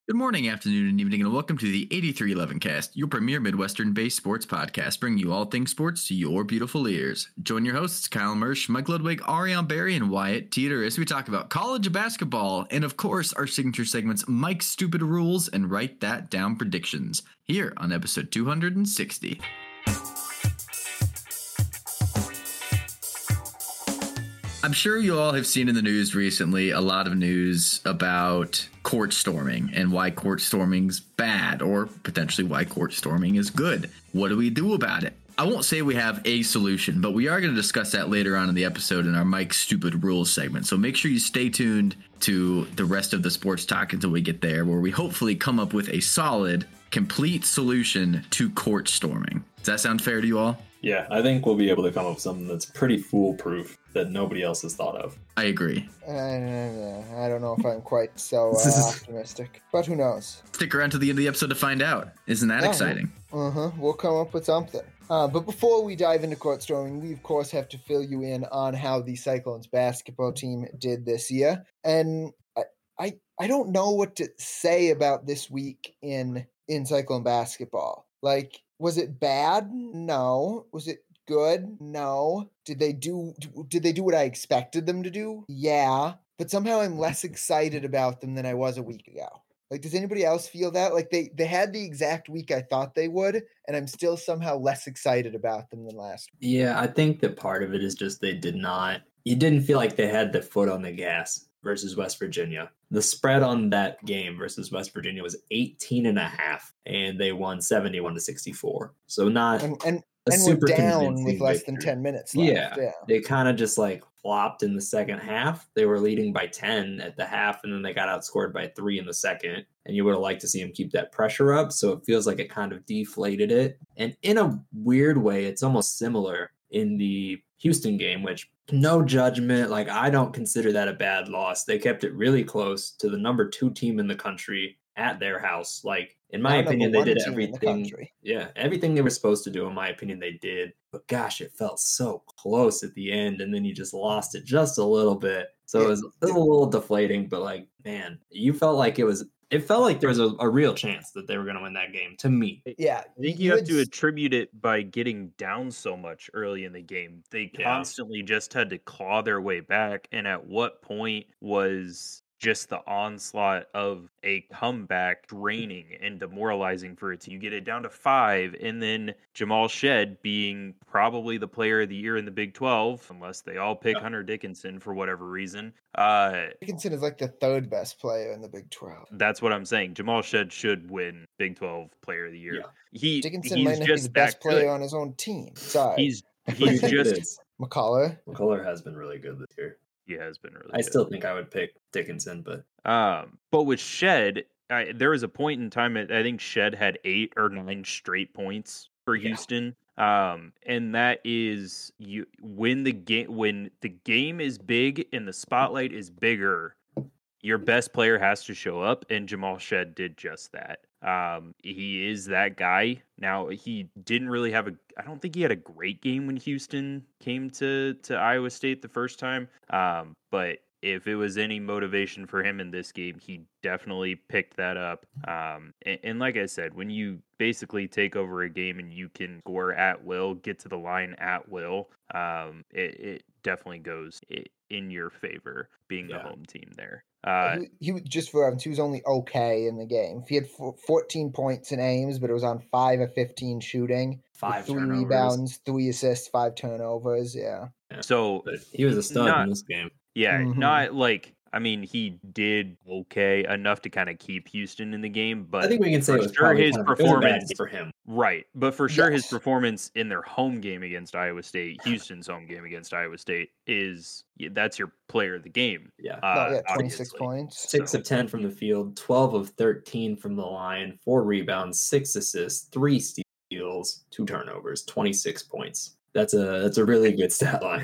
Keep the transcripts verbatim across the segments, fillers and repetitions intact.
Good morning, afternoon, and evening, and welcome to the eighty-three eleven Cast, your premier Midwestern-based sports podcast, bringing you all things sports to your beautiful ears. Join your hosts, Kyle Mersch, Mike Ludwig, Ariane Barry, and Wyatt Teeter as we talk about college basketball, and of course, our signature segments, Mike's Stupid Rules and Write That Down Predictions, here on episode two hundred sixty. I'm sure you all have seen in the news recently a lot of news about court storming and why court storming's bad, or potentially why court storming is good. What do we do about it? I won't say we have a solution, but we are going to discuss that later on in the episode in our Mike's Stupid Rules segment. So make sure you stay tuned to the rest of the sports talk until we get there, where we hopefully come up with a solid, complete solution to court storming. Does that sound fair to you all? Yeah, I think we'll be able to come up with something that's pretty foolproof that nobody else has thought of. I agree. Uh, I don't know if I'm quite so uh, optimistic, but who knows? Stick around to the end of the episode to find out. Isn't that Yeah. exciting? Uh-huh, we'll come up with something. Uh, but before we dive into court storming, we of course have to fill you in on how the Cyclones basketball team did this year. And I, I, I don't know what to say about this week in in Cyclone basketball. Like, was it bad? No. Was it good? No. Did they do did they do what I expected them to do? Yeah. But somehow I'm less excited about them than I was a week ago. Like, does anybody else feel that? Like, they, they had the exact week I thought they would, and I'm still somehow less excited about them than last week. Yeah, I think that part of it is just they did not, you didn't feel like they had the foot on the gas versus West Virginia. The spread on that game versus West Virginia was eighteen and a half, and they won seventy-one to sixty-four. So not And and, a and super we're down convincing with less than victory. ten minutes left. Yeah, Yeah. they kind of just like flopped in the second half. They were leading by ten at the half, and then they got outscored by three in the second. And you would have liked to see them keep that pressure up. So it feels like it kind of deflated it. And in a weird way, it's almost similar in the Houston game, which no judgment. Like, I don't consider that a bad loss. They kept it really close to the number two team in the country at their house. Like, in my Now opinion, number they one did team in the everything. country. Yeah, everything they were supposed to do, in my opinion, they did. But gosh, it felt so close at the end, and then you just lost it just a little bit. So Yeah. it was, it was a little deflating, but like, man, you felt like it was, it felt like there was a, a real chance that they were going to win that game to me. Yeah. I think you have would to s- attribute it by getting down so much early in the game. They Yeah. constantly just had to claw their way back. And at what point was just the onslaught of a comeback draining and demoralizing for it? You get it down to five, and then Jamal Shed being probably the player of the year in the Big twelve, unless they all pick Yeah. Hunter Dickinson for whatever reason. Uh, Dickinson is like the third best player in the Big twelve. that's what I'm saying. Jamal Shed should win Big twelve Player of the Year. Yeah. He Dickinson he's might not be just the best that player good. on his own team. Sorry. He's What do you he's think it just is? McCullough. McCullough has been really good this year. he has been really I good. still think I would pick Dickinson, but Um, but with Shed, I, there was a point in time. I think Shed had eight or nine straight points for Yeah. Houston. Um, and that is you when the game when the game is big and the spotlight is bigger, your best player has to show up, and Jamal Shed did just that. Um, he is that guy. Now, he didn't really have a I don't think he had a great game when Houston came to to Iowa State the first time. Um, but if it was any motivation for him in this game, he definitely picked that up. Um, and, and like I said, when you basically take over a game and you can score at will, get to the line at will, um, it, it definitely goes i- in your favor being Yeah. the home team there. Uh, he, he was- just for reference, he was only okay in the game. He had f- fourteen points in aims, but it was on five of fifteen shooting, with five three turnovers. rebounds, three assists, five turnovers. Yeah. so But he was a stud Not- in this game. Yeah, Mhm. not like I mean he did okay enough to kind of keep Houston in the game, but I think we can say for it was sure probably his kind of, it was a bad performance game for him. right, but for sure his Yes. performance in their home game against Iowa State, Houston's home game against Iowa State is yeah, that's your player of the game. Yeah. No, Uh, yeah, twenty-six obviously. points. Six So- of ten from the field, twelve of thirteen from the line, four rebounds, six assists, three steals, two turnovers, twenty-six points. That's a that's a really good stat line.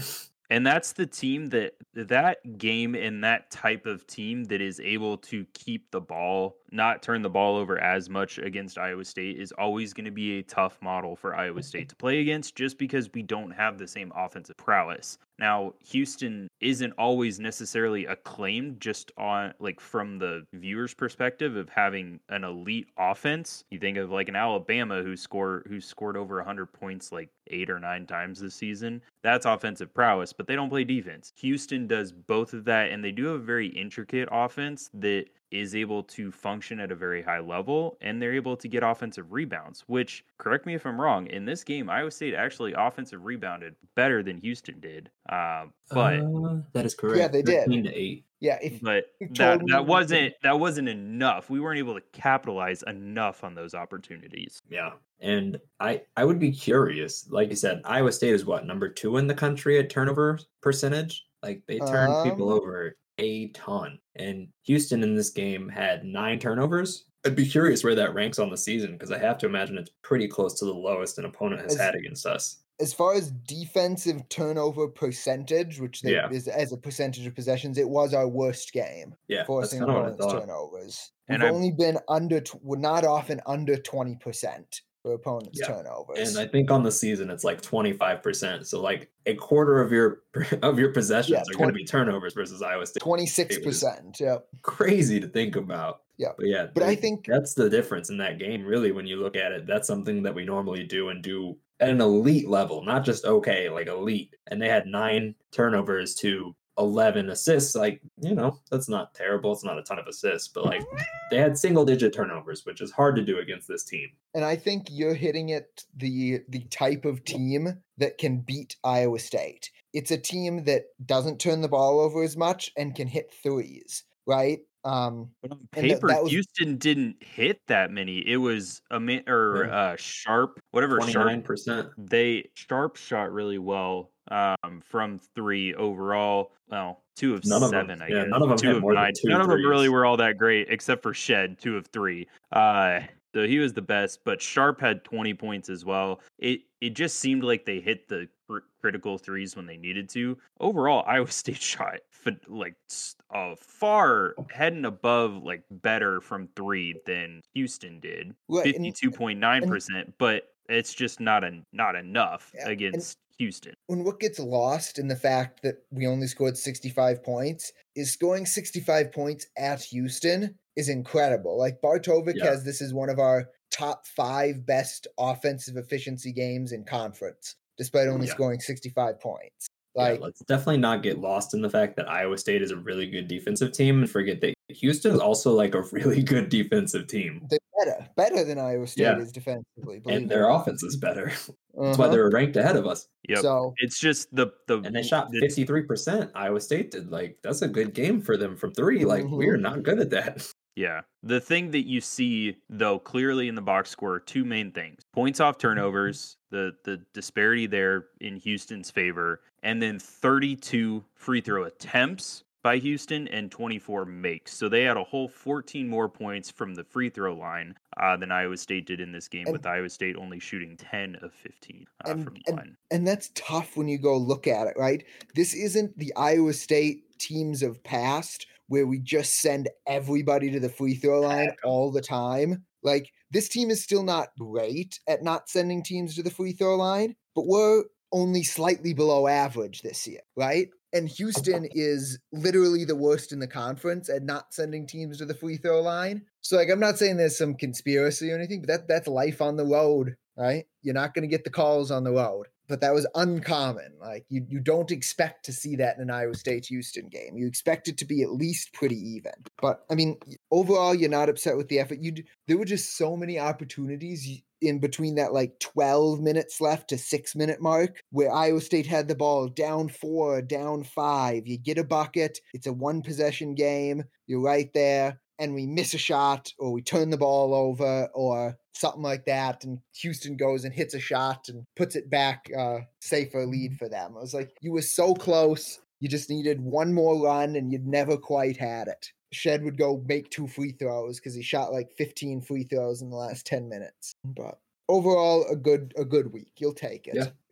And that's the team that that game and that type of team that is able to keep the ball, not turn the ball over as much against Iowa State is always going to be a tough model for Iowa State to play against just because we don't have the same offensive prowess. Now, Houston isn't always necessarily acclaimed just on like from the viewer's perspective of having an elite offense. You think of like an Alabama who score who scored over one hundred points like eight or nine times this season. That's offensive prowess, but they don't play defense. Houston does both of that, and they do have a very intricate offense that is able to function at a very high level, and they're able to get offensive rebounds, which, correct me if I'm wrong, in this game, Iowa State actually offensive rebounded better than Houston did. Uh, but uh, that is correct. Yeah, they did. thirteen to eight. Yeah, if but that, that wasn't that wasn't enough. We weren't able to capitalize enough on those opportunities. Yeah. And I, I would be curious. Like you said, Iowa State is what, number two in the country at turnover percentage? Like they turn Um, people over a ton. And Houston in this game had nine turnovers. I'd be curious where that ranks on the season because I have to imagine it's pretty close to the lowest an opponent has As- had against us. as far as defensive turnover percentage, which they, Yeah. is as a percentage of possessions, it was our worst game, Yeah, that's forcing kind of what I opponents' thought. turnovers. And We've I- only been under, tw- we're not often under twenty percent for opponents' Yeah. turnovers. And I think on the season it's like twenty-five percent. So like a quarter of your of your possessions Yeah, are going to be turnovers versus Iowa State. twenty-six percent, yeah. Crazy to think about. Yeah. But yeah, But I th- think- that's the difference in that game, really, when you look at it. That's something that we normally do and do at an elite level, not just okay, like elite. And they had nine turnovers to eleven assists. Like, you know, that's not terrible. It's not a ton of assists, but like they had single digit turnovers, which is hard to do against this team. And I think you're hitting at the the type of team that can beat Iowa State. It's a team that doesn't turn the ball over as much and can hit threes, right? Um, But on And th- paper, that was- Houston didn't hit that many. It was a mi- or Yeah. uh, Sharp, whatever twenty-nine Sharp. percent. They Sharp shot really well um, from three overall. Well, two of None of them- seven, I yeah, guess. none of them two hit of more than nine. two None of them really threes. were all that great, except for Shed, two of three. Uh, so he was the best, but Sharp had twenty points as well. It it just seemed like they hit the cr- critical threes when they needed to. Overall, Iowa State shot f- like s- uh, far head and above, like better from three than Houston did, Right, and- fifty-two point nine percent. But it's just not a, not enough Yeah, and- against Houston. when what gets lost in the fact that we only scored sixty-five points is scoring sixty-five points at Houston is incredible. Like Bartovic Yeah. has this is one of our top five best offensive efficiency games in conference, despite only Yeah. scoring sixty-five points. Yeah, Like let's definitely not get lost in the fact that Iowa State is a really good defensive team and forget that Houston is also like a really good defensive team. they're better, better than Iowa State Yeah. is defensively. believe And it their or not. offense is better. That's Uh-huh. why they're ranked ahead of us. Yep. So It's just the the And they shot the- fifty-three percent. Iowa State did. Like, that's a good game for them from three. Like, we are not good at that. Yeah. The thing that you see, though, clearly in the box score are two main things. Points off turnovers, the the disparity there in Houston's favor, and then thirty-two free throw attempts by Houston and twenty-four makes. So they had a whole fourteen more points from the free throw line uh, than Iowa State did in this game, And- with Iowa State only shooting ten of fifteen uh, And- from the and- line. and that's tough when you go look at it, right? This isn't the Iowa State teams of past where we just send everybody to the free throw line Heck 'em. all the time. Like this team is still not great at not sending teams to the free throw line, but we're only slightly below average this year, right? And Houston is literally the worst in the conference at not sending teams to the free throw line. So like I'm not saying there's some conspiracy or anything, but that that's life on the road, right? You're not going to get the calls on the road. But that was uncommon. Like you, you don't expect to see that in an Iowa State Houston game. You expect it to be at least pretty even. But I mean, overall, you're not upset with the effort. You d- there were just so many opportunities y- in between that like twelve minutes left to six minute mark where Iowa State had the ball down four, down five. You get a bucket. It's a one possession game. You're right there. And we miss a shot or we turn the ball over or something like that. And Houston goes and hits a shot and puts it back, uh, safer lead for them. I was like, you were so close. You just needed one more run and you'd never quite had it. Shed would go make two free throws because he shot like fifteen free throws in the last ten minutes. But overall, a good a good week. You'll take it. Yeah.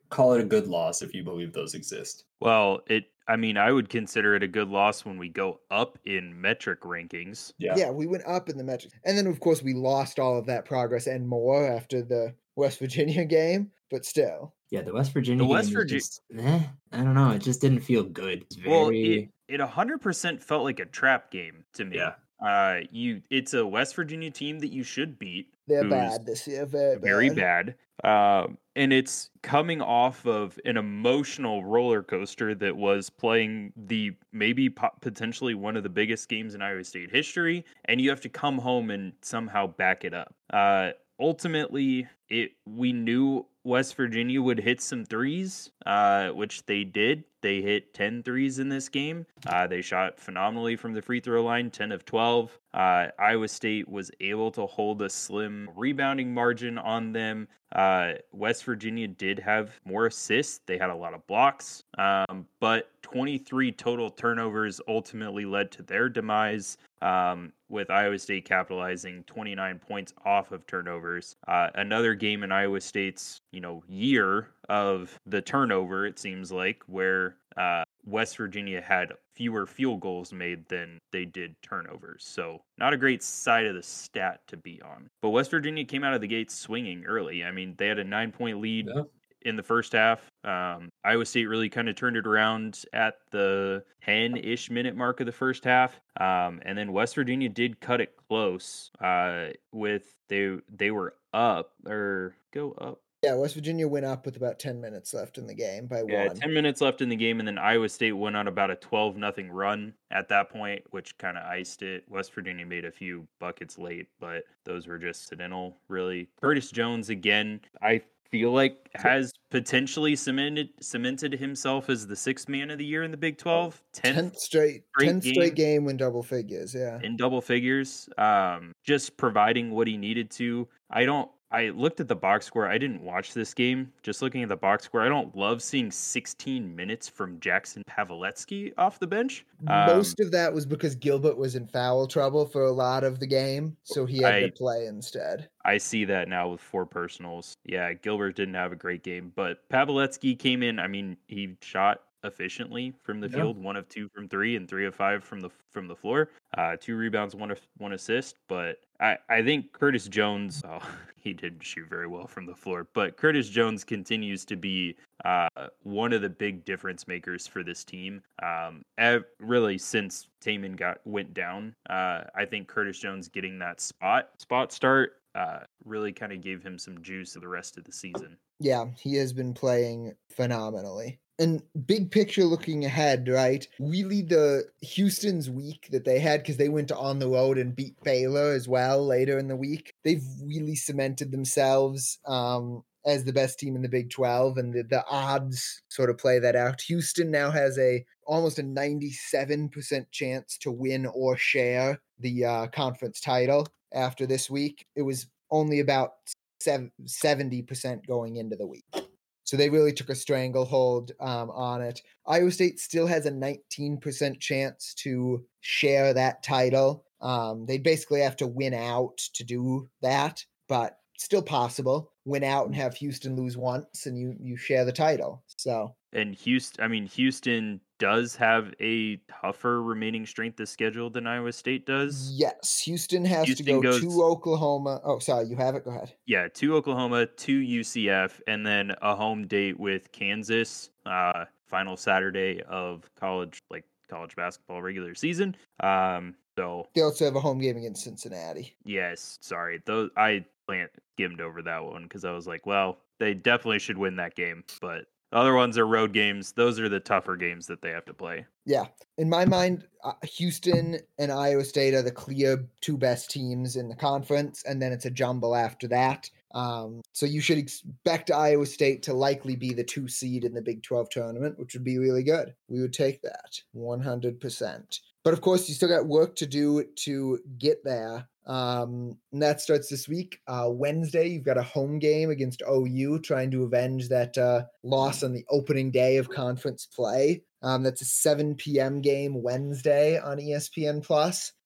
call it a good loss if you believe those exist. Well, it. I mean, I would consider it a good loss when we go up in metric rankings. Yeah. Yeah, we went up in the metrics. And then, of course, we lost all of that progress and more after the West Virginia game, but still. Yeah, the West Virginia The game West was Virgi- just, eh, I don't know. It just didn't feel good. It's very, Well, it it one hundred percent felt like a trap game to me. Yeah. Uh, you. It's a West Virginia team that you should beat. They're who's bad this year, very bad. Very bad. Um, and it's coming off of an emotional roller coaster that was playing the maybe po- potentially one of the biggest games in Iowa State history, and you have to come home and somehow back it up. Uh, ultimately, it we knew West Virginia would hit some threes, uh, which they did. They hit ten threes in this game. Uh, they shot phenomenally from the free throw line, ten of twelve. Uh, Iowa State was able to hold a slim rebounding margin on them. Uh, West Virginia did have more assists. They had a lot of blocks, um, but twenty-three total turnovers ultimately led to their demise, um, with Iowa State capitalizing twenty-nine points off of turnovers. Uh, another game in Iowa State's, you know, year of the turnover, it seems like, where uh, West Virginia had fewer field goals made than they did turnovers. So not a great side of the stat to be on. But West Virginia came out of the gates swinging early. I mean, they had a nine-point lead Yeah. in the first half. Um, Iowa State really kind of turned it around at the ten-ish minute mark of the first half. Um, and then West Virginia did cut it close uh, with they they were up or go up. Yeah, West Virginia went up with about ten minutes left in the game by Yeah, one. ten minutes left in the game, and then Iowa State went on about a twelve nothing run at that point, which kind of iced it. West Virginia made a few buckets late, but those were just incidental, really. Curtis Jones, again, I feel like has potentially cemented cemented himself as the sixth man of the year in the Big twelve. tenth, tenth straight, straight tenth straight game. game in double figures, yeah. in double figures, um, just providing what he needed to. I don't. I looked at the box score. I didn't watch this game. Just looking at the box score, I don't love seeing sixteen minutes from Jackson Pavletsky off the bench. Um, Most of that was because Gilbert was in foul trouble for a lot of the game, so he had I- to play instead. I see that now with four personals. Yeah, Gilbert didn't have a great game, but Pavletsky came in. I mean, he shot efficiently from the Yeah. field, one of two from three, and three of five from the from the floor. Uh, two rebounds, one of one assist. But I I think Curtis Jones. Oh, he didn't shoot very well from the floor, but Curtis Jones continues to be uh, one of the big difference makers for this team. Um, ev- really since Taman got went down, uh, I think Curtis Jones getting that spot spot start uh, really kind of gave him some juice for the rest of the season. Yeah, he has been playing phenomenally. And big picture looking ahead, right? Really the Houston's week that they had, because they went on the road and beat Baylor as well later in the week. They've really cemented themselves um, as the best team in the Big twelve, and the, the odds sort of play that out. Houston now has a almost a ninety-seven percent chance to win or share the uh, conference title after this week. It was only about seventy percent going into the week. So they really took a stranglehold um, on it. Iowa State still has a nineteen percent chance to share that title. Um, they basically have to win out to do that, but still possible. Win out and have Houston lose once, and you you share the title. So And Houston, I mean, Houston does have a tougher remaining strength of schedule than Iowa State does. yes, Houston has Houston to go goes- to Oklahoma. Oh, sorry, you have it. Go ahead. Yeah, to Oklahoma, to U C F, and then a home date with Kansas. Uh, final Saturday of college, like college basketball regular season. Um, so They also have a home game against Cincinnati. yes, sorry, those I plant skimmed over that one because I was like, well, they definitely should win that game, but the other ones are road games. Those are the tougher games that they have to play. Yeah. In my mind, uh, Houston and Iowa State are the clear two best teams in the conference, and then it's a jumble after that. Um, so you should expect Iowa State to likely be the two seed in the Big twelve tournament, which would be really good. We would take that one hundred percent. But of course, you still got work to do to get there. Um, and that starts this week. Uh, Wednesday, you've got a home game against O U, trying to avenge that uh, loss on the opening day of conference play. Um, that's a seven p.m. game Wednesday on E S P N Plus.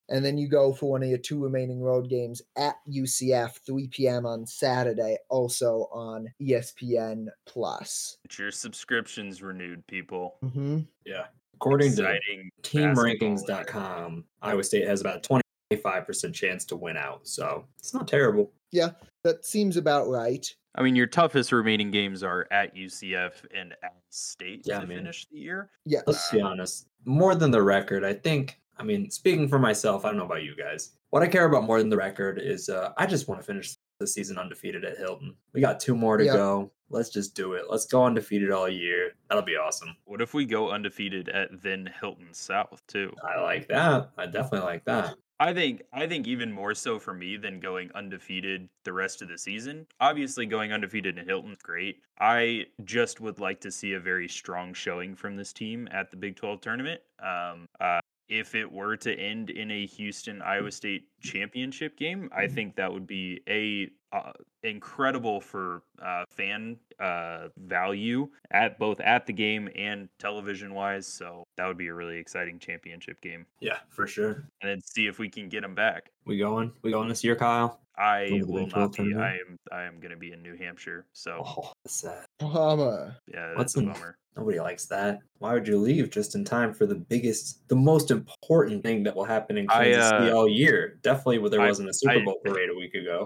And then you go for one of your two remaining road games at U C F, three p.m. on Saturday, also on E S P N Plus. Get your subscriptions renewed, people. Mm-hmm. Yeah. According Exciting to team basketball rankings dot com, Iowa State has about a twenty-five percent chance to win out. So it's not terrible. Yeah, that seems about right. I mean, your toughest remaining games are at U C F and at State Yeah, to man. finish the year. Yes. Let's be honest. More than the record, I think, I mean, speaking for myself, I don't know about you guys. What I care about more than the record is uh, I just want to finish the season undefeated at Hilton. We got two more to Yeah. go. Let's just do it. Let's go undefeated all year. That'll be awesome. What if we go undefeated at then Hilton South too? I like that. I definitely like that. I think I think even more so for me than going undefeated the rest of the season. Obviously, going undefeated in Hilton's great. I just would like to see a very strong showing from this team at the Big twelve tournament. Um, uh, if it were to end in a Houston Iowa State championship game, I think that would be a uh, incredible for uh, fan uh, value at both at the game and television wise. So that would be a really exciting championship game. Yeah, for sure. And then see if we can get them back. We going? We going this year, Kyle? I Going to the will Big twelve not be. tournament? I am. I am going to be in New Hampshire. So Oh, that's sad. Bummer. yeah, that's What's a in- bummer. Nobody likes that. Why would you leave just in time for the biggest, the most important thing that will happen in I, Kansas City uh, all year? Definitely, where there I- wasn't a Super I- Bowl parade a week ago.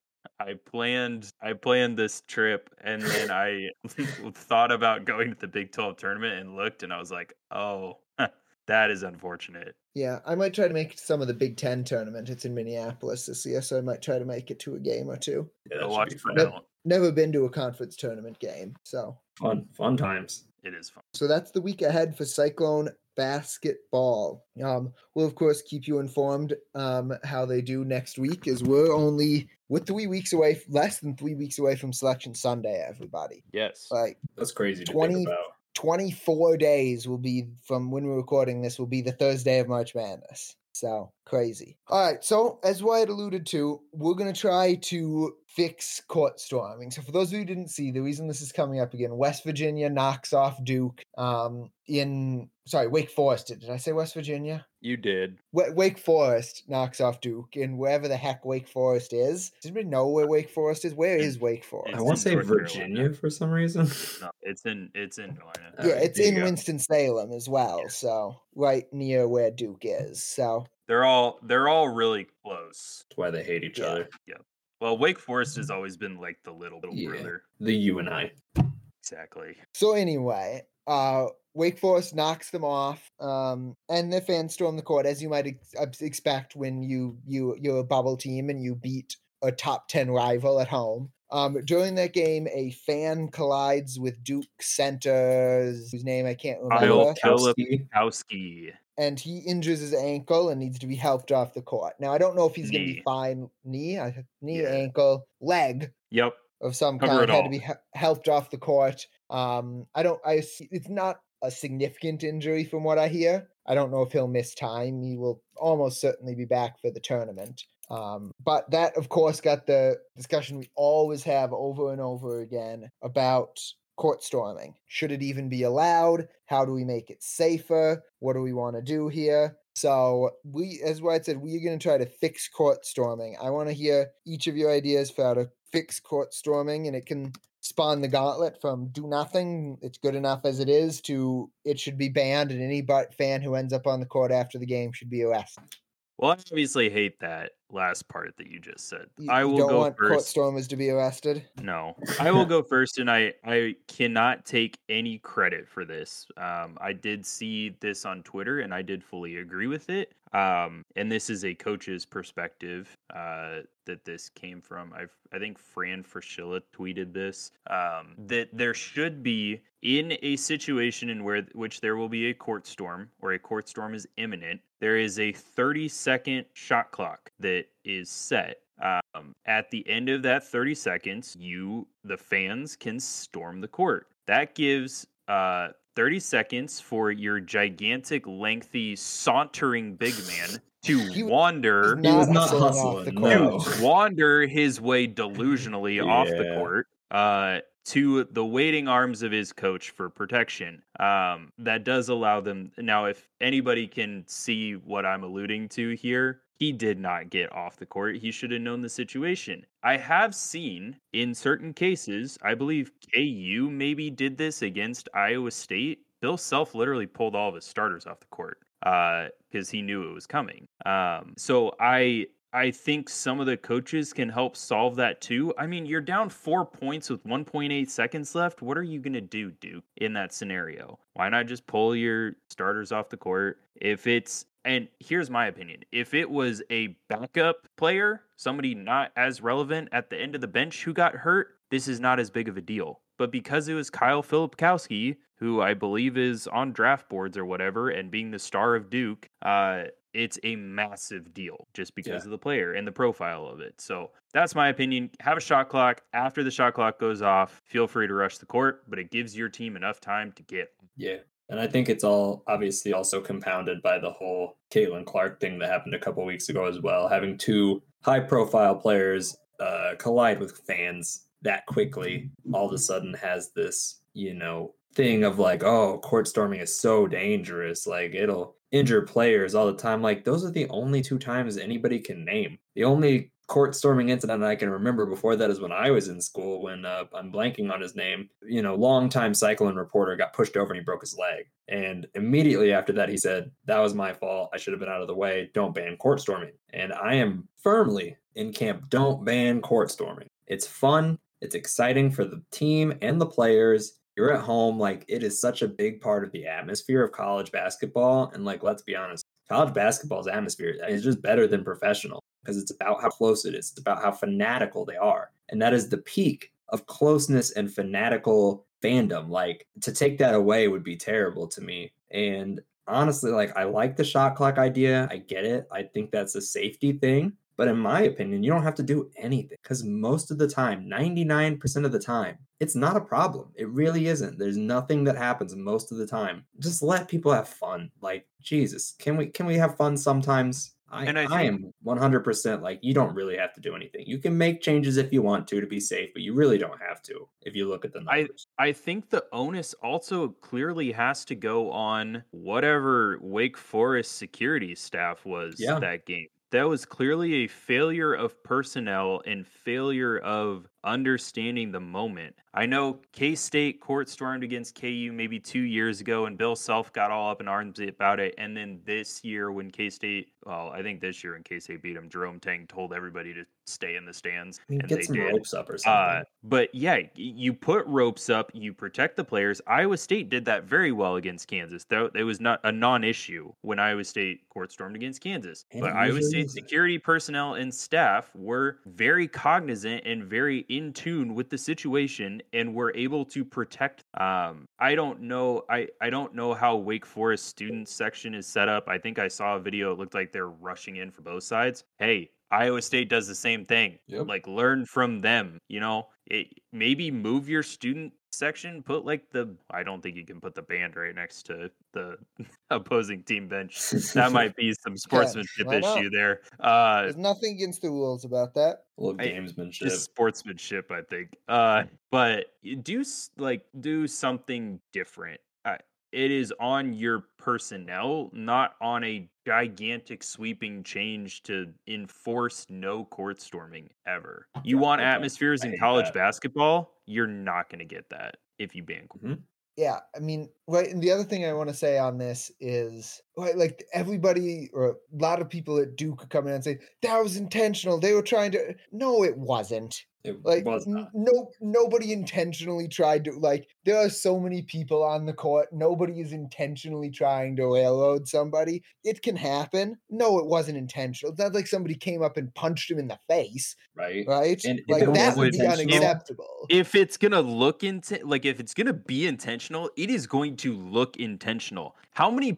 I planned. I planned this trip, and then I thought about going to the Big twelve tournament and looked, and I was like, oh, that is unfortunate. Yeah, I might try to make it to some of the Big Ten tournament. It's in Minneapolis this year, so I might try to make it to a game or two. Yeah, Go that watch should be fun. Nope. Brunel. Never been to a conference tournament game, so fun, fun times. It is fun. so that's the week ahead for Cyclone basketball. Um, we'll of course keep you informed um how they do next week, as we're only we're three weeks away, less than three weeks away from Selection Sunday. Everybody, Yes. like That's crazy to twenty think about. twenty-four days will be from when we're recording this. Will be the Thursday of March Madness. So crazy. All right. So as Wyatt alluded to, we're gonna try to fix court storming. So for those of you who didn't see, the reason this is coming up again, West Virginia knocks off Duke. Um, in sorry, Wake Forest. Did, did I say West Virginia? You did. W- Wake Forest knocks off Duke, and wherever the heck Wake Forest is. Does anybody know where Wake Forest is? Where is Wake Forest? I It's want in to say North Virginia Carolina. for some reason. No, it's in. It's in Carolina. Uh, Yeah, it's there you in go. Winston-Salem as well. So right near where Duke is. So They're all. They're all really close. That's why they hate each Yeah. other. Well, Wake Forest has always been like the little, little Yeah. brother. The you and I. Exactly. So anyway, uh, Wake Forest knocks them off, um, and the fans storm the court, as you might ex- ex- expect when you you you're a bubble team and you beat a top ten rival at home. Um, during that game, a fan collides with Duke center's whose name I can't remember, Kyle Philip Kowski. Kowski. and he injures his ankle and needs to be helped off the court. Now I don't know if he's going to be Knee. fine. Knee, I- knee, Yeah. ankle, leg. Yep. Of some Cover kind it had all. to be he- helped off the court. Um, I don't. I. see- It's not a significant injury from what I hear. I don't know if he'll miss time. He will almost certainly be back for the tournament. Um, but that, of course, got the discussion we always have over and over again about court storming. Should it even be allowed? How do we make it safer? What do we want to do here? So we, as White said, we are going to try to fix court storming. I want to hear each of your ideas for how to fix court storming, and it can spawn the gauntlet from do nothing, it's good enough as it is, to it should be banned, and any but fan who ends up on the court after the game should be arrested. Well, I obviously hate that last part that you just said. You, I you will don't go want court first. stormers to be arrested. No, I will go first, and I I cannot take any credit for this. Um, I did see this on Twitter, and I did fully agree with it. Um, and this is a coach's perspective uh, that this came from. I I think Fran Fraschilla tweeted this. Um, that there should be, in a situation in where which there will be a court storm or a court storm is imminent, there is a thirty second shot clock that is set. Um, at the end of that thirty seconds, you, the fans, can storm the court. That gives uh, thirty seconds for your gigantic, lengthy, sauntering big man to He was wander, He was not hustling off hustling, the no. court. to wander his way delusionally off the Yeah. court. Uh, to the waiting arms of his coach for protection. Um, that does allow them. Now, if anybody can see what I'm alluding to here, he did not get off the court. He should have known the situation. I have seen in certain cases, I believe K U maybe did this against Iowa State. Bill Self literally pulled all of his starters off the court because uh, he knew it was coming. Um, so I I think some of the coaches can help solve that too. I mean, you're down four points with one point eight seconds left. What are you going to do, Duke, in that scenario? Why not just pull your starters off the court? If it's, and here's my opinion, if it was a backup player, somebody not as relevant at the end of the bench who got hurt, this is not as big of a deal. But because it was Kyle Filipkowski, who I believe is on draft boards or whatever, and being the star of Duke, uh, it's a massive deal just because yeah. of the player and the profile of it. So that's my opinion. Have a shot clock. After the shot clock goes off, feel free to rush the court, but it gives your team enough time to get. Yeah. And I think it's all obviously also compounded by the whole Caitlin Clark thing that happened a couple weeks ago as well. Having two high profile players uh, collide with fans that quickly all of a sudden has this, you know, thing of like, oh, court storming is so dangerous. Like it'll injure players all the time. Like those are the only two times anybody can name. The only court storming incident I can remember before that is when I was in school when uh, I'm blanking on his name, you know, longtime Cyclone reporter got pushed over and he broke his leg. And immediately after that, he said, that was my fault. I should have been out of the way. Don't ban court storming. And I am firmly in camp. Don't ban court storming. It's fun. It's exciting for the team and the players. You're at home. Like it is such a big part of the atmosphere of college basketball. And like, let's be honest, college basketball's atmosphere is just better than professional because it's about how close it is. It's about how fanatical they are. And that is the peak of closeness and fanatical fandom. Like to take that away would be terrible to me. And honestly, like I like the shot clock idea. I get it. I think that's a safety thing. But in my opinion, you don't have to do anything because most of the time, ninety-nine percent of the time, it's not a problem. It really isn't. There's nothing that happens most of the time. Just let people have fun. Like, Jesus, can we can we have fun sometimes? I, and I, think, I am one hundred percent like, you don't really have to do anything. You can make changes if you want to to be safe, but you really don't have to if you look at the numbers. I, I think the onus also clearly has to go on whatever Wake Forest security staff was yeah. that game. That was clearly a failure of personnel and failure of understanding the moment. I know K-State court stormed against K U maybe two years ago, and Bill Self got all up in arms about it. And then this year when K-State, well, I think this year when K-State beat them, Jerome Tang told everybody to stay in the stands. I mean, and get they some did. ropes up or something. Uh, but yeah, you put ropes up, you protect the players. Iowa State did that very well against Kansas. Though it was not a non-issue when Iowa State court stormed against Kansas. And but Iowa State security personnel and staff were very cognizant and very in tune with the situation and were able to protect. Um, I don't know. I, I don't know how Wake Forest student section is set up. I think I saw a video. It looked like they're rushing in for both sides. Hey, Iowa State does the same thing. Yep. Like learn from them, you know, it, maybe move your student section, put like the, I don't think you can put the band right next to the opposing team bench. That might be some sportsmanship yeah, issue there. Uh, There's nothing against the rules about that. A little gamesmanship. I, just sportsmanship, I think. Uh, but do like do something different. Uh, it is on your personnel, not on a gigantic sweeping change to enforce no court storming ever. You want atmospheres in college that. basketball? You're not going to get that if you ban. Mm-hmm. Yeah, I mean, right. And the other thing I want to say on this is, right, like everybody or a lot of people at Duke come in and say that was intentional. They were trying to. No, it wasn't. It like was not. no, nobody intentionally tried to. Like there are so many people on the court. Nobody is intentionally trying to railroad somebody. It can happen. No, it wasn't intentional. It's not like somebody came up and punched him in the face. Right. Right. And like that would be unacceptable. If, if it's gonna look into like if it's gonna be intentional, it is going to look intentional. How many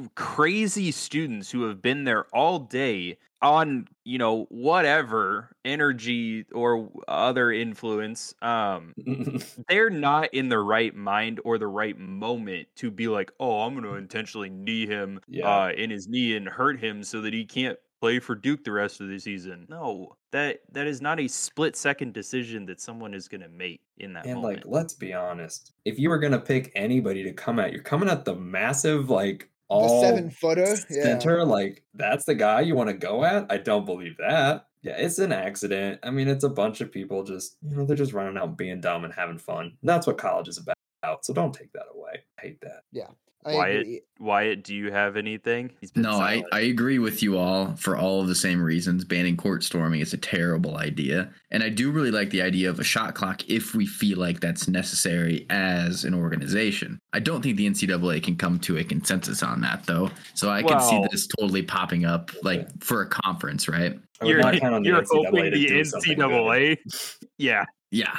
crazy students who have been there all day on, you know, whatever energy or other influence, um, they're not in the right mind or the right moment to be like, oh, I'm going to intentionally knee him yeah. uh, in his knee and hurt him so that he can't play for Duke the rest of the season. No, that that is not a split second decision that someone is going to make in that And moment. like, let's be honest, if you were gonna pick anybody to come at, you're coming at the massive, like all the seven footer. Yeah. center, like that's the guy you want to go at. I don't believe that. Yeah, it's an accident. I mean, it's a bunch of people just, you know, they're just running out and being dumb and having fun. That's what college is about. So don't take that away. I hate that. Yeah. I Wyatt, agree. Wyatt, do you have anything? He's been No, I, silent. I agree with you all for all of the same reasons. Banning court storming is a terrible idea. And I do really like the idea of a shot clock if we feel like that's necessary as an organization. I don't think the N C double A can come to a consensus on that, though. So I can see Well- this totally popping up like for a conference, right? I would You're, not count on the you're N C double A hoping to the do something good. N C double A? Yeah. Yeah.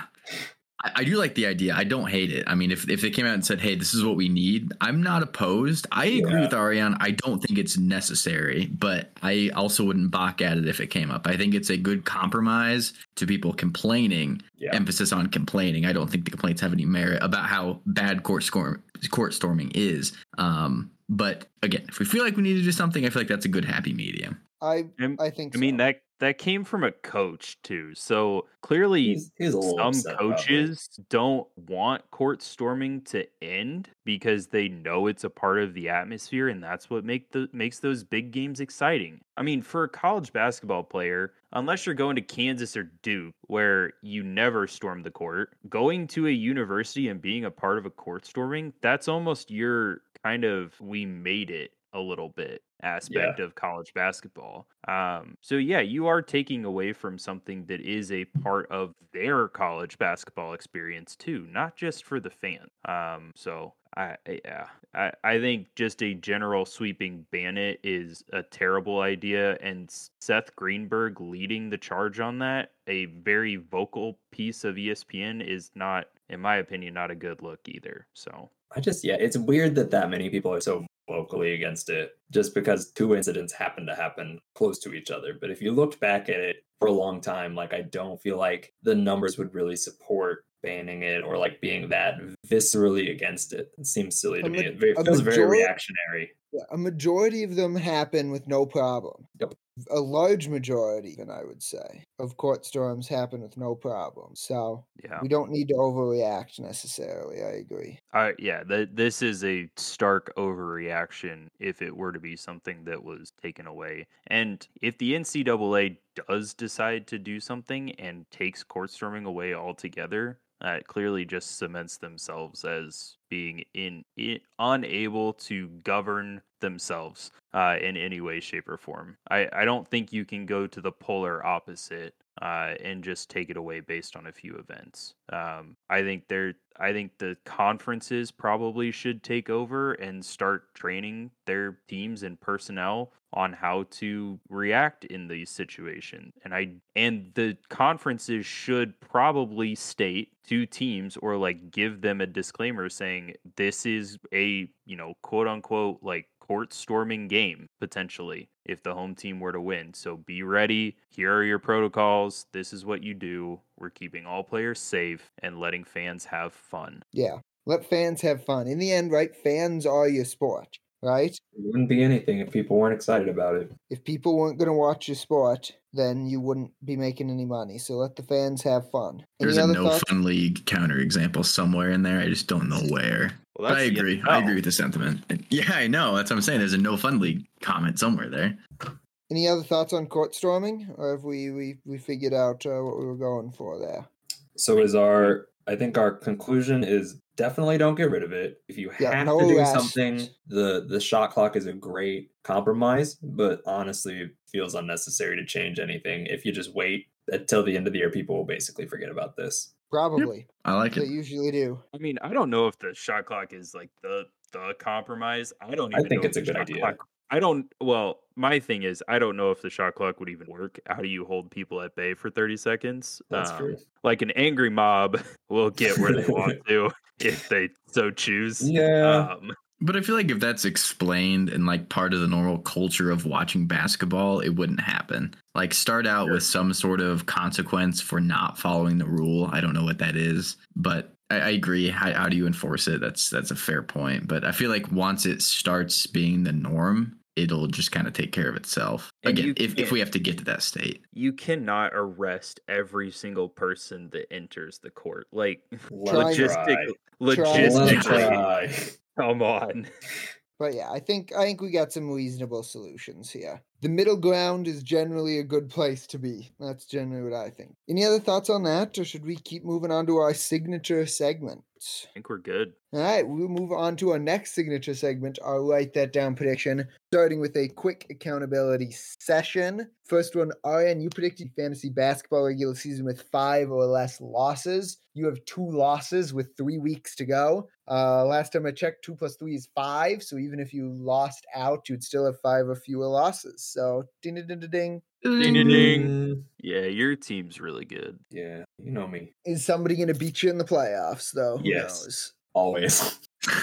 I, I do like the idea. I don't hate it. I mean, if, if they came out and said, hey, this is what we need, I'm not opposed. I agree Yeah. with Ariane. I don't think it's necessary, but I also wouldn't balk at it if it came up. I think it's a good compromise to people complaining, Yeah. emphasis on complaining. I don't think the complaints have any merit about how bad court, storm, court storming is. Um, but again, if we feel like we need to do something, I feel like that's a good happy medium. I And- I think I mean, so. that that came from a coach, too. So clearly, He's, he's a little some upset about it. coaches don't want court storming to end because they know it's a part of the atmosphere, and that's what make the makes those big games exciting. I mean, for a college basketball player, unless you're going to Kansas or Duke, where you never storm the court, going to a university and being a part of a court storming, that's almost your kind of we made it a little bit aspect of college basketball. Um, so yeah, you are taking away from something that is a part of their college basketball experience too, not just for the fan. Um, so I yeah, I, I think just a general sweeping ban it is a terrible idea, and Seth Greenberg leading the charge on that, a very vocal piece of E S P N, is not, in my opinion, not a good look either. So I just, yeah, it's weird that that many people are so vocally against it just because two incidents happen to happen close to each other. But if you looked back at it for a long time, like I don't feel like the numbers would really support banning it or like being that viscerally against it. It seems silly to A me. ma- It very, a feels very majority- reactionary. Yeah, a majority of them happen with no problem. Yep. A large majority, and I would say, of court storms happen with no problem. So yeah. we don't need to overreact necessarily. I agree. Uh, yeah, th- this is a stark overreaction if it were to be something that was taken away. And if the N C double A does decide to do something and takes court storming away altogether, uh, it clearly just cements themselves as being in, in unable to govern themselves uh, in any way, shape, or form. I, I don't think you can go to the polar opposite uh, and just take it away based on a few events. Um, I think they're I think the conferences probably should take over and start training their teams and personnel on how to react in these situations. And I and the conferences should probably state to teams or like give them a disclaimer saying this is a, you know, quote unquote like court storming game potentially if the home team were to win. So be ready. Here are your protocols. This is what you do. We're keeping all players safe and letting fans have fun. Yeah. Let fans have fun. In the end, right? Fans are your sport, right? It wouldn't be anything if people weren't excited about it. If people weren't going to watch your sport, then you wouldn't be making any money. So let the fans have fun. Any There's a other no thoughts? fun league counter example somewhere in there. I just don't know where. Well, But I that's the agree. N F L. I agree with the sentiment. Yeah, I know. That's what I'm saying. There's a no fun league comment somewhere there. Any other thoughts on court storming, or have we we, we figured out uh, what we were going for there? So is our, I think our conclusion is definitely don't get rid of it. If you Yeah, have no to do arrest. something, the the shot clock is a great compromise, but honestly, it feels unnecessary to change anything. If you just wait until the end of the year, people will basically forget about this. Probably. I like They it. usually do. I mean, I don't know if the shot clock is like the the compromise. I don't I even think know it's if a the good shot idea. clock- I don't. Well, my thing is, I don't know if the shot clock would even work. How do you hold people at bay for thirty seconds? That's Um, true. Like an angry mob will get where they want to if they so choose. Yeah. Um, But I feel like if that's explained and like part of the normal culture of watching basketball, it wouldn't happen. Like start out Sure. with some sort of consequence for not following the rule. I don't know what that is, but I, I agree. How, how do you enforce it? That's that's a fair point. But I feel like once it starts being the norm, it'll just kind of take care of itself. And Again, you if, if can't- we have to get to that state. You cannot arrest every single person that enters the court. Like Try. logistic, Try. logistically, Try. come on. But yeah, I think I think we got some reasonable solutions here. The middle ground is generally a good place to be. That's generally what I think. Any other thoughts on that, or should we keep moving on to our signature segment? I think we're good. All right, we'll move on to our next signature segment, our Write That Down prediction, starting with a quick accountability session. First one, Arian, you predicted fantasy basketball regular season with five or less losses. You have two losses with three weeks to go. Uh, last time I checked, two plus three is five. So even if you lost out, you'd still have five or fewer losses. So ding ding ding ding ding. Ding, ding, ding. Mm, Yeah, your team's really good. yeah, you know me. Is somebody going to beat you in the playoffs, though? Who Yes. knows? Always.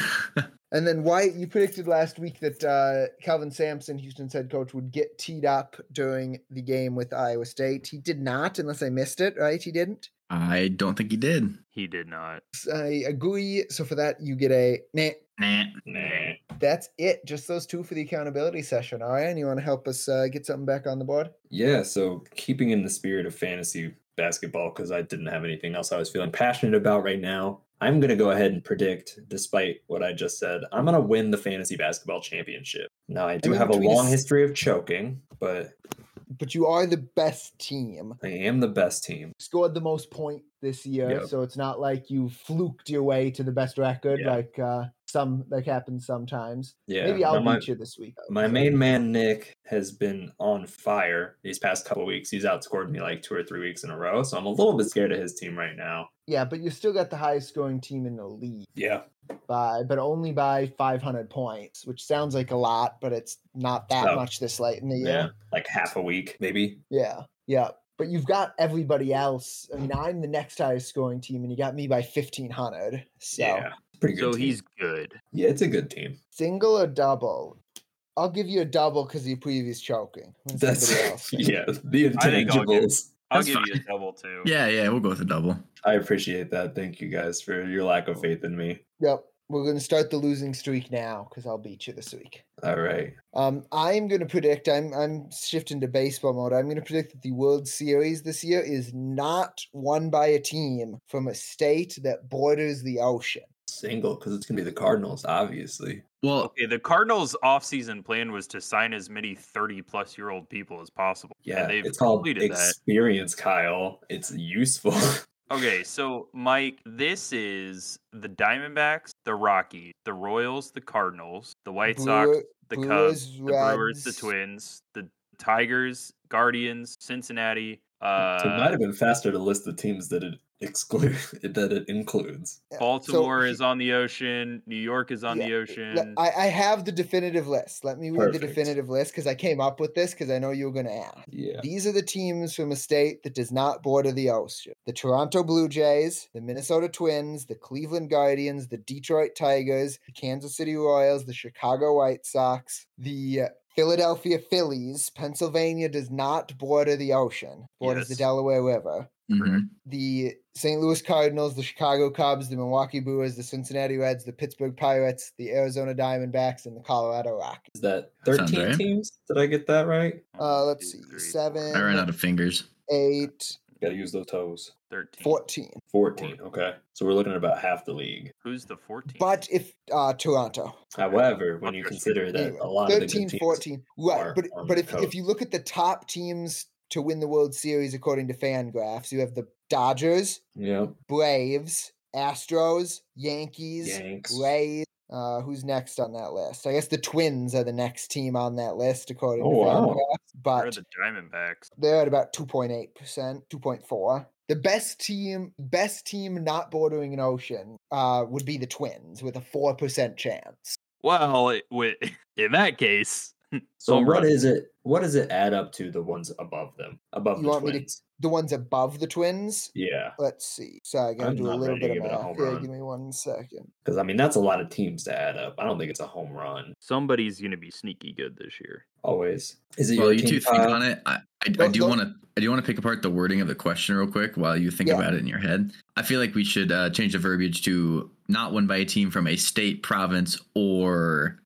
And then Wyatt, you predicted last week that uh, Calvin Sampson, Houston's head coach, would get teed up during the game with Iowa State. He did not, unless I missed it, right? He didn't? I don't think he did. He did not. I agree. So for that, you get a nah. Nah. Nah. That's it. Just those two for the accountability session. All right. And you want to help us uh, get something back on the board? Yeah, so keeping in the spirit of fantasy basketball, because I didn't have anything else I was feeling passionate about right now, I'm going to go ahead and predict, despite what I just said, I'm going to win the fantasy basketball championship. Now, I do mean, have a between long us- history of choking, but But you are the best team. I am the best team. Scored the most point this year. Yep. So it's not like you fluked your way to the best record Yeah. like uh, some like happens sometimes. Yeah. Maybe I'll Now, my, beat you this week. though, my so- main man, Nick, has been on fire these past couple weeks. He's outscored me like two or three weeks in a row, so I'm a little bit scared of his team right now. Yeah, but you still got the highest scoring team in the league. Yeah. by but only by five hundred points, which sounds like a lot, but it's not that Oh. much this late in the Yeah. year. Like half a week, maybe. Yeah, yeah. But you've got everybody else. I mean, I'm the next highest scoring team, and you got me by fifteen hundred. So Yeah. Pretty good. So team. he's good. Yeah, it's a good team. single or double? I'll give you a double because of your previous choking. When That's somebody else thinks. yeah, the I think I'll give- intangibles. I'll That's give you a fine. double too. Yeah, yeah, we'll go with a double. I appreciate that. Thank you guys for your lack of faith in me. Yep. We're going to start the losing streak now because I'll beat you this week. All right. Um, I'm going to predict. I'm I'm shifting to baseball mode. I'm going to predict that the World Series this year is not won by a team from a state that borders the ocean. Single, because it's gonna be the Cardinals, obviously. Well, Okay, the Cardinals' offseason plan was to sign as many thirty-plus-year-old people as possible. Yeah, and they've it's called completed that. experience, Kyle. It's useful. Okay, so Mike, this is the Diamondbacks, the Rockies, the Royals, the Cardinals, the White Sox, Brewer- the Brewers, Cubs, the Brewers, the Reds. Twins, the Tigers, Guardians, Cincinnati. it might Uh, have been faster to list the teams that it exclude that it includes. Yeah, so Baltimore he- is on the ocean. New York is on Yeah, the le- ocean. I, I have the definitive list. Let me read the Perfect. definitive list because I came up with this because I know you were going to ask. Yeah. These are the teams from a state that does not border the ocean: the Toronto Blue Jays, the Minnesota Twins, the Cleveland Guardians, the Detroit Tigers, the Kansas City Royals, the Chicago White Sox, the uh, Philadelphia Phillies. Pennsylvania does not border the ocean, borders the Yes. Delaware River. mhm. The Saint Louis Cardinals, the Chicago Cubs, the Milwaukee Brewers, the Cincinnati Reds, the Pittsburgh Pirates, the Arizona Diamondbacks, and the Colorado Rockies. Is that Sounds thirteen right. teams? Did I get that right? Uh, One, let's two, see, three, four, seven, I ran out of fingers. eight, Gotta use those toes. thirteen. fourteen. fourteen. Okay. So we're looking at about half the league. Who's the fourteen? But if uh, Toronto, However, when you Okay. consider that anyway, a lot of the thirteen, good teams fourteen. Right, are but on but the if if coast. you look at the top teams to win the World Series according to Fangraphs, you have the Dodgers, Yep. Braves, Astros, Yankees, Yanks. Rays. Uh, who's next on that list? I guess the Twins are the next team on that list according Oh, to wow. Fangraphs. Where are But the Diamondbacks? they're at about two point eight percent, two point four. The best team, best team not bordering an ocean, uh, would be the Twins with a four percent chance. Well, it, wi- in that case, So home what run. is it? What does it add up to the ones above them? Above You the want me to- Twins? The ones above the Twins, Yeah. let's see. Sorry, I gotta I'm do a not little ready to bit of give it a math. home Yeah, run. give me one second. Because I mean that's a lot of teams to add up. I don't think it's a home run. Somebody's going to be sneaky good this year. Always. Is it Well, your you team? two think Kyle? on it. I, I, I Don't- do don't- want to. I do want to pick apart the wording of the question real quick while you think Yeah. about it in your head. I feel like we should uh, change the verbiage to not won by a team from a state, province, or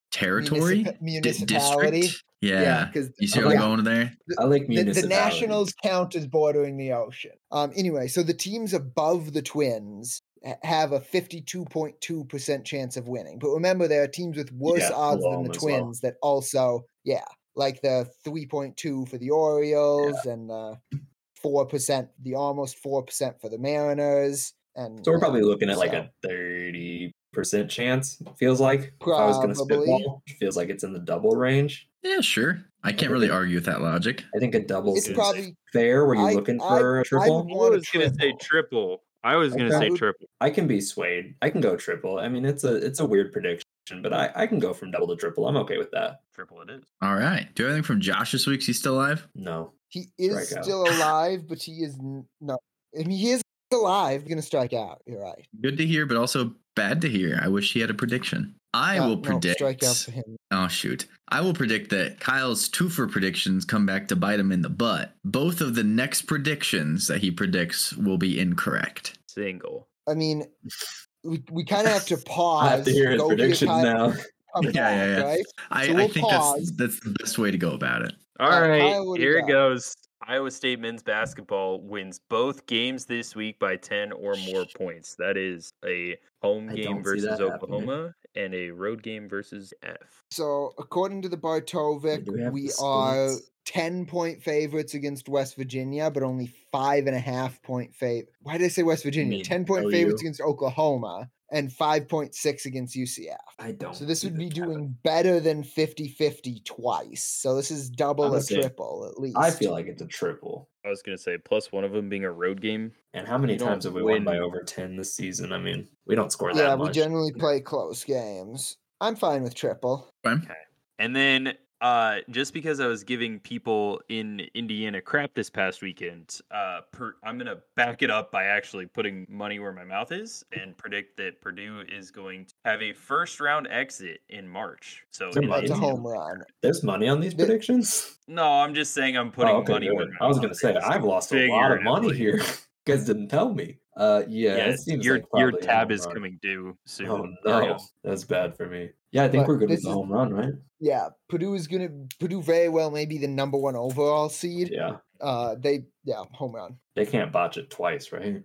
territory, Municipa- Di- municipality. district. Yeah, because you see where I'm yeah. going there. I like the, the municipality. Nationals count as bordering the ocean. Um, anyway, so the teams above the Twins ha- have a fifty-two point two percent chance of winning. But remember, there are teams with worse Yeah, odds below than the them as well. Twins that also, yeah, like the three point two for the Orioles and the four percent, the almost four percent for the Mariners. And So we're yeah, probably looking at like so- a thirty percent chance, feels like. If I was going to Probably. spitball, it feels like it's in the double range. Yeah, sure. I can't really argue with that logic. I think a double It's seems probably fair. Were you I- looking I- for a I triple? I want a was gonna say triple. triple. I was gonna Okay. say triple. I can be swayed. I can go triple. I mean, it's a it's a weird prediction, but I, I can go from double to triple. I'm okay with that. Triple it is. All right. Do you have anything from Josh this week? Is he still alive? No. he is Strikeout. still alive, but he is n- no. I mean, he is alive. He's gonna strike out. You're right. Good to hear, but also bad to hear. I wish he had a prediction. I Uh, will no, predict. strike out for him. Oh shoot! I will predict that Kyle's two for predictions come back to bite him in the butt. Both of the next predictions that he predicts will be incorrect. Single. I mean, we, we kind of have to pause. I have to hear his go via predictions Kyle, now. come Yeah, back, yeah, yeah. Right? I, So I we'll think pause. that's that's the best way to go about it. All Uh, right, Kyle, what do you here it got? goes. Iowa State men's basketball wins both games this week by ten or more points. That is a home I game don't see versus that happening. Oklahoma and a road game versus F. So according to the Bartovic, Do we have we the are splits? ten point favorites against West Virginia, but only five and a half point fav. Why did I say West Virginia? mean ten point O U? favorites against Oklahoma and five point six against U C F. I don't. So this see would be this doing happening. better than fifty-fifty twice. So this is double or Honestly, triple at least. I feel like it's a triple. I was gonna say plus one of them being a road game. And how many You don't times have we won by win. over ten this season? I mean, we don't score yeah, that we much. generally play close games. I'm fine with triple. Fine. And then uh, just because I was giving people in Indiana crap this past weekend, uh, per, I'm going to back it up by actually putting money where my mouth is and predict that Purdue is going to have a first round exit in March. So They're in money. That's a Indiana. home run. There's money on these They- predictions. no, I'm just saying I'm putting Oh, okay, money where good. my I was mouth gonna say is. I've lost a lot of money Figuratively. here. You guys didn't tell me. Uh, yeah, Yeah, it seems your like your probably a tab home is run. coming due soon. Oh Hurry no, up. that's bad for me. Yeah, I think But we're good with this the is- home run, right? Yeah, Purdue is gonna Purdue very well may be the number one overall seed. Yeah, Uh, they yeah home run. they can't botch it twice, right?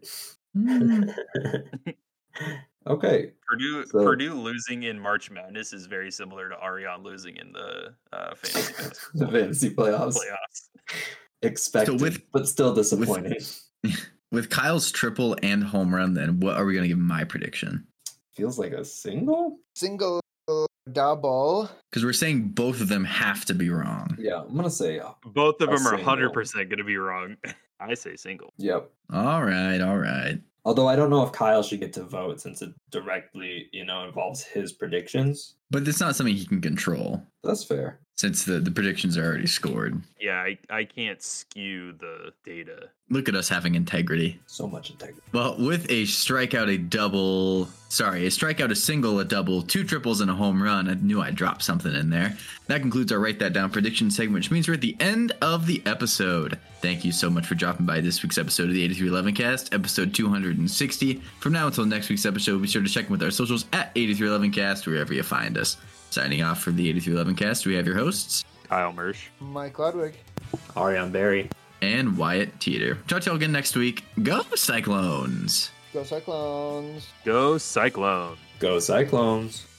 Mm. Okay, Purdue So- Purdue losing in March Madness is very similar to Ariane losing in the uh, fantasy the basketball fantasy playoffs, playoffs. expected, with- but still disappointing. With Kyle's triple and home run, then what are we going to give my prediction? Feels like a single. Single, double. Because we're saying both of them have to be wrong. Yeah, I'm gonna say. Uh, Both of A them are single. one hundred percent going to be wrong. I say single. yep. All right, all right. Although I don't know if Kyle should get to vote since it directly, you know, involves his predictions. But it's not something he can control That's fair. since the, the predictions are already scored. Yeah, I, I can't skew the data. Look at us having integrity. So much integrity. Well, with a strikeout, a double, sorry, a strikeout, a single, a double, two triples, and a home run. I knew I dropped something in there. That concludes our Write That Down prediction segment, which means we're at the end of the episode. Thank you so much for dropping by this week's episode of the eighty-three eleven Cast, episode two hundred sixty. From now until next week's episode, be sure to check in with our socials at eighty-three eleven Cast, wherever you find us. Signing off for the eighty-three eleven Cast, we have your hosts, Kyle Mersch. Mike Ludwig. Ariane Barry. and Wyatt Teeter. Talk to y'all again next week. Go Cyclones! Go Cyclones. Go Cyclone. Go Cyclones.